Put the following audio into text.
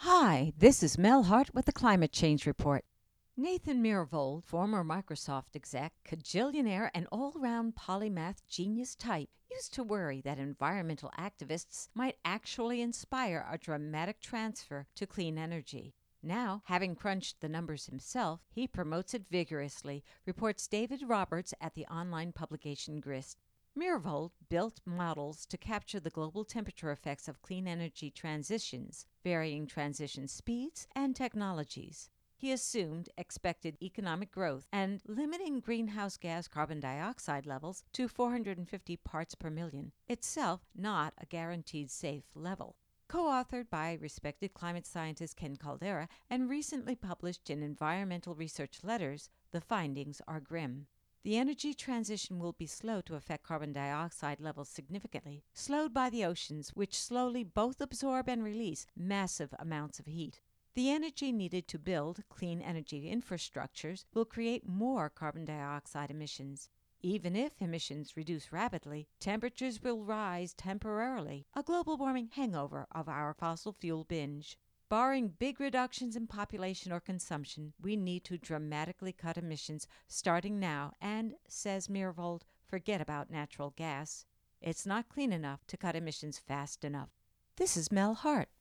Hi, this is Mel Hart with the Climate Change Report. Nathan Myhrvold, former Microsoft exec, cajillionaire, and all round polymath genius type, used to worry that environmental activists might actually inspire a dramatic transfer to clean energy. Now, having crunched the numbers himself, he promotes it vigorously, reports David Roberts at the online publication Grist. Myhrvold built models to capture the global temperature effects of clean energy transitions, varying transition speeds and technologies. He assumed expected economic growth and limiting greenhouse gas carbon dioxide levels to 450 parts per million, itself not a guaranteed safe level. Co-authored by respected climate scientist Ken Caldeira and recently published in Environmental Research Letters, the findings are grim. The energy transition will be slow to affect carbon dioxide levels significantly, slowed by the oceans, which slowly both absorb and release massive amounts of heat. The energy needed to build clean energy infrastructures will create more carbon dioxide emissions. Even if emissions reduce rapidly, temperatures will rise temporarily, a global warming hangover of our fossil fuel binge. Barring big reductions in population or consumption, we need to dramatically cut emissions starting now and, says Myhrvold, forget about natural gas. It's not clean enough to cut emissions fast enough. This is Mel Hart.